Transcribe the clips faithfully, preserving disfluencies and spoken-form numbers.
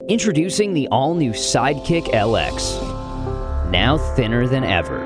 Introducing the all-new Sidekick L X. Now thinner than ever.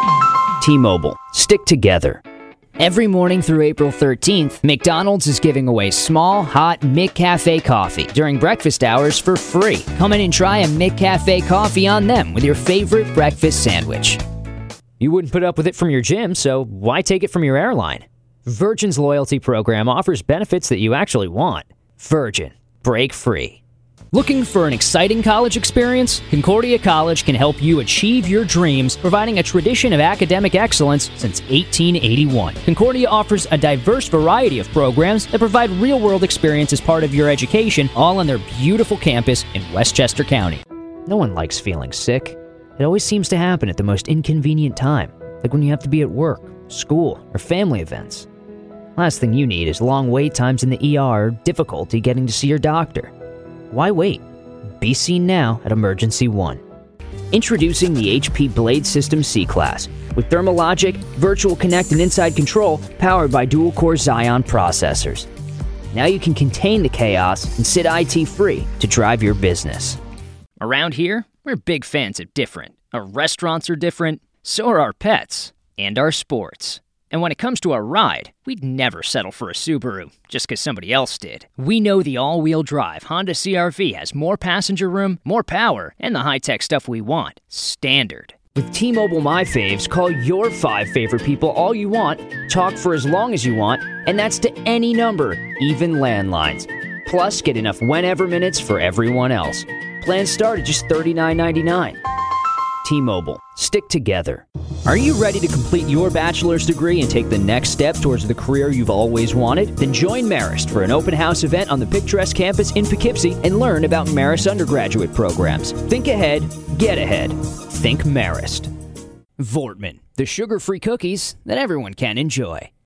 T-Mobile. Stick together. Every morning through April thirteenth, McDonald's is giving away small, hot McCafe coffee during breakfast hours for free. Come in and try a McCafe coffee on them with your favorite breakfast sandwich. You wouldn't put up with it from your gym, so why take it from your airline? Virgin's loyalty program offers benefits that you actually want. Virgin. Break free. Looking for an exciting college experience? Concordia College can help you achieve your dreams, providing a tradition of academic excellence since eighteen eighty-one. Concordia offers a diverse variety of programs that provide real-world experience as part of your education, all on their beautiful campus in Westchester County. No one likes feeling sick. It always seems to happen at the most inconvenient time, like when you have to be at work, school, or family events. Last thing you need is long wait times in the E R or difficulty getting to see your doctor. Why wait? Be seen now at Emergency One. Introducing the H P Blade System C-Class with ThermoLogic, Virtual Connect, and Inside Control powered by dual-core Xeon processors. Now you can contain the chaos and sit I T-free to drive your business. Around here, we're big fans of different. Our restaurants are different, so are our pets, and our sports. And when it comes to a ride, we'd never settle for a Subaru just because somebody else did. We know the all-wheel drive Honda C R V has more passenger room, more power, and the high-tech stuff we want. Standard. With T-Mobile My Faves, call your five favorite people all you want, talk for as long as you want, and that's to any number, even landlines. Plus, get enough whenever minutes for everyone else. Plans start at just thirty-nine ninety-nine. T-Mobile. Stick together. Are you ready to complete your bachelor's degree and take the next step towards the career you've always wanted? Then join Marist for an open house event on the picturesque campus in Poughkeepsie and learn about Marist undergraduate programs. Think ahead, get ahead. Think Marist. Voortman, the sugar-free cookies that everyone can enjoy.